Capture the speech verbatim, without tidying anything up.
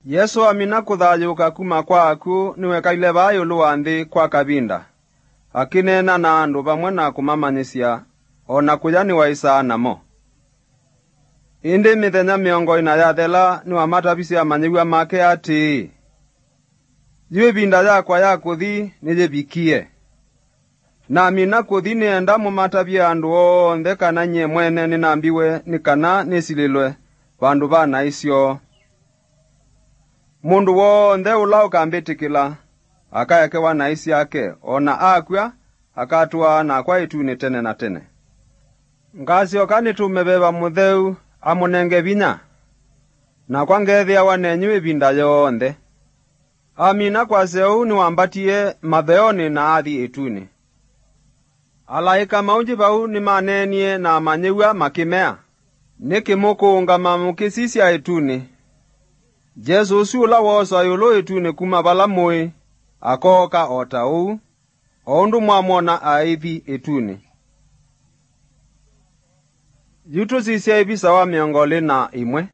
Yesu amina kuthayuka kuma kwaku niwe kaile bayulu wanthi kwa kabinda. Akinena na andu bamwe na kumamanyisya ona kuya ni waisa namo. Indi mithenya miongo ina yathela ni wamatabisya amanyiwa make ati yue binda yakwa ya kuthi nijibikie. Na amina kuthi nienda mumatabia andu onthe kana nye mwene ninambiwe ni kana nisililwe bandu bana isyo. Mundu wonthe ula ukambitikila akayekewa na isi yake ona akwa akatua na kwa ituni tene na tene. Ngasyoka nitumebeba mutheu amunenge binya na kwa ngethia wanenyu ibinda yonthe. Amina kwa seu ni wambatie matheoni na athi ituni. Alaika maunji bau ni manenie na manyewa makimea niki mukunga mamukisisya ituni. Jesu usiula wosa yulu ituni kuma bala mui akoka otau ondu mwamona aithi ituni. Yutu sisya ibisa wa miongoli na imwe